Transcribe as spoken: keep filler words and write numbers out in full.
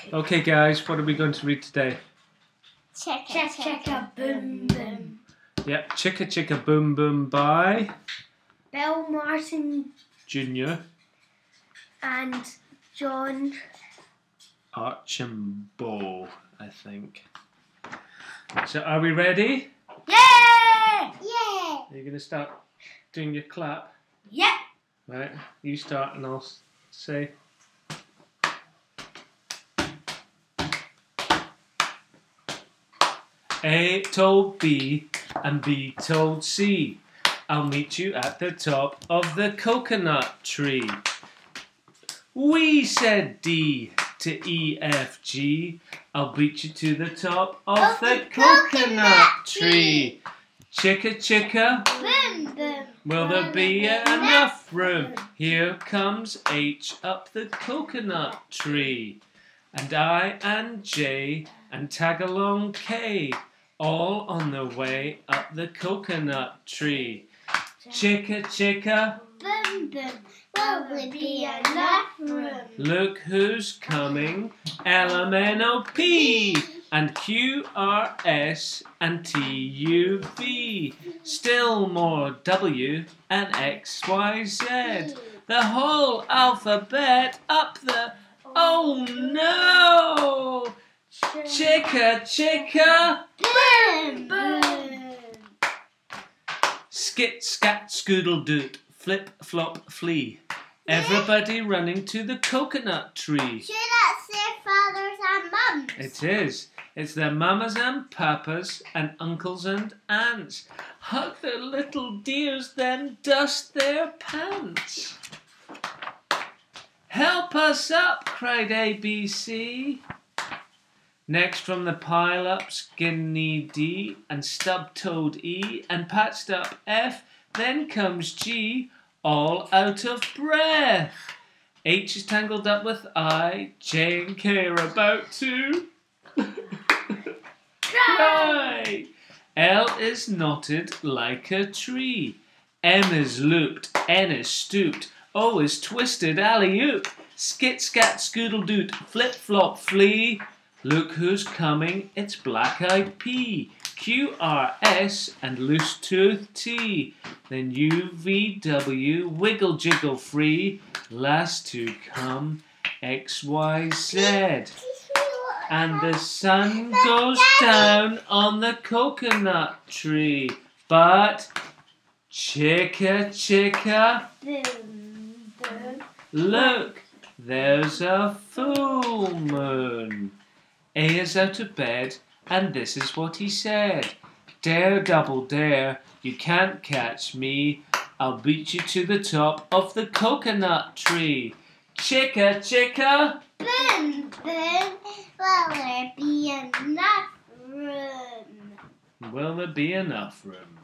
Okay, guys, what are we going to read today? Chicka Chicka Boom Boom. Yep, Chicka Chicka Boom Boom by Bill Martin Junior and John Archambault, I think. So, are we ready? Yeah! Yeah! Are you going to start doing your clap? Yeah! Right, you start and I'll s- say. A told B and B told C, I'll meet you at the top of the coconut tree. We said D to E F G, I'll beat you to the top of, Of the, the coconut, coconut tree. Chicka chicka, Boom Boom. will there be enough room? Here comes H up the coconut tree. And I and J and tag along K, all on the way up the coconut tree. Chicka chicka, Boom Boom. Will there be enough room? look who's coming, L M N O P and Q R S and T U V, still more W and X Y Z, the whole alphabet up the, oh no! Chicka chicka, Boom Boom. skit scat scoodle doot, flip flop flee, everybody running to the coconut tree. Should that say fathers and mums? It is. It's their mamas and papas and uncles and aunts. Hug their little dears, then dust their pants. Help us up, cried A B C. Next from the pile up, skinny D and stub-toed E and patched up F. Then comes G, all out of breath. H is tangled up with I, J and K are about to cry. L is knotted like a tree. M is looped, N is stooped, O is twisted alley-oop. Skit scat scoodle doot, flip flop flee. Look who's coming, it's black-eyed P, Q R S and loose tooth T. Then U V W, wiggle jiggle free. Last to come, X Y Z. And the sun goes down on the coconut tree. But chicka chicka, Boom Boom. look, there's a full moon. A is out of bed, and this is what he said. Dare, double dare, you can't catch me. I'll beat you to the top of the coconut tree. Chicka chicka, Boom Boom. Will there be enough room? will there be enough room?